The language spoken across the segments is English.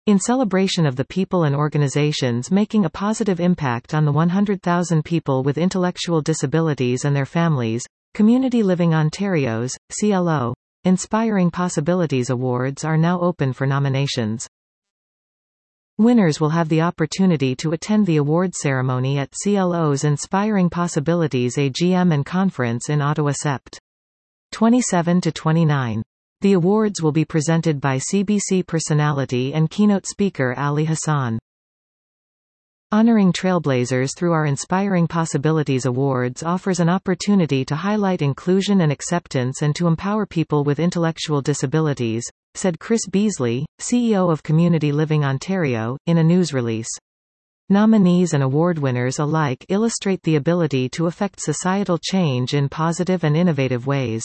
In celebration of the people and organizations making a positive impact on the 100,000 people with intellectual disabilities and their families, Community Living Ontario's, CLO, Inspiring Possibilities Awards are now open for nominations. Winners will have the opportunity to attend the award ceremony at CLO's Inspiring Possibilities AGM and Conference in Ottawa Sept. 27 to 29. The awards will be presented by CBC personality and keynote speaker Ali Hassan. Honoring trailblazers through our Inspiring Possibilities Awards offers an opportunity to highlight inclusion and acceptance and to empower people with intellectual disabilities, said Chris Beasley, CEO of Community Living Ontario, in a news release. Nominees and award winners alike illustrate the ability to affect societal change in positive and innovative ways.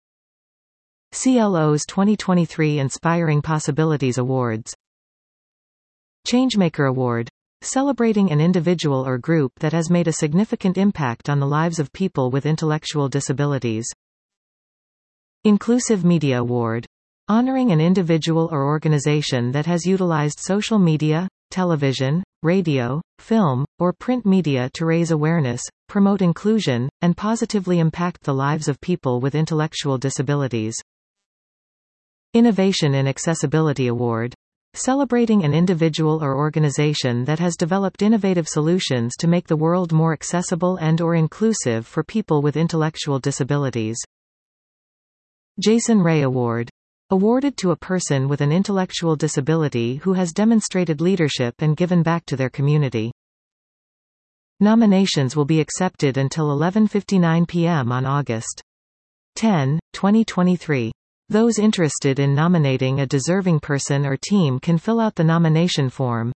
CLO's 2023 Inspiring Possibilities Awards. Changemaker Award. Celebrating an individual or group that has made a significant impact on the lives of people with intellectual disabilities. Inclusive Media Award. Honoring an individual or organization that has utilized social media, television, radio, film, or print media to raise awareness, promote inclusion, and positively impact the lives of people with intellectual disabilities. Innovation in Accessibility Award. Celebrating an individual or organization that has developed innovative solutions to make the world more accessible and/or inclusive for people with intellectual disabilities. Jason Ray Award. Awarded to a person with an intellectual disability who has demonstrated leadership and given back to their community. Nominations will be accepted until 11:59 p.m. on August 10, 2023. Those interested in nominating a deserving person or team can fill out the nomination form.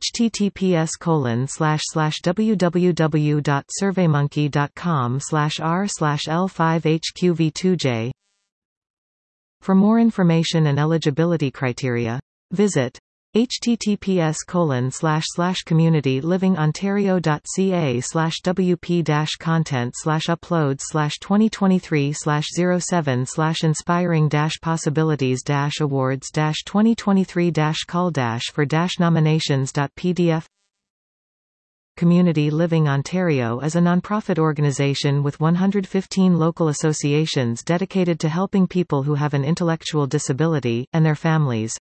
https://www.surveymonkey.com/r/L5HQV2J. For more information and eligibility criteria, visit https://community-living-ontario.ca/wp-content/uploads/2023/07/inspiring-possibilities-awards-2023-call-for-nominations.pdf. Community Living Ontario is a nonprofit organization with 115 local associations dedicated to helping people who have an intellectual disability, and their families.